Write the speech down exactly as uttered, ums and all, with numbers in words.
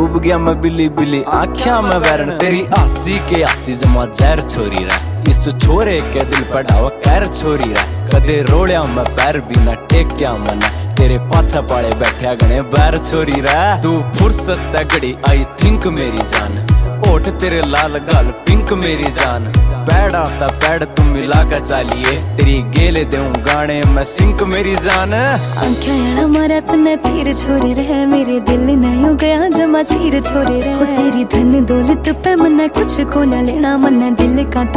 डूब गया मैं बिली बिली आँखिया में वैरण तेरी आसी के आसी जमा जहर छोरी रह इस छोरे के दिल पढ़ावा कैर छोरी रह कदे रोड़िया मैं पैर भी न टेक्या मना तेरे पाछा पाड़े बैठा गणे बैर छोरी रह तू फुर्सत तगड़ी आई थिंक मेरी जान ओठ तेरे लाल गाल पिंक मेरी जान पैड आता पैड तुम मिला कर चालिए तेरी गेले देऊं गाने में सिंक मेरी जान आंखें मारा तने तीर छोरे रहे मेरे दिल न हो गया जमा चीर छोरे रहे तेरी धन दौलत पे मन्ना कुछ को न लेना मन्ना दिल का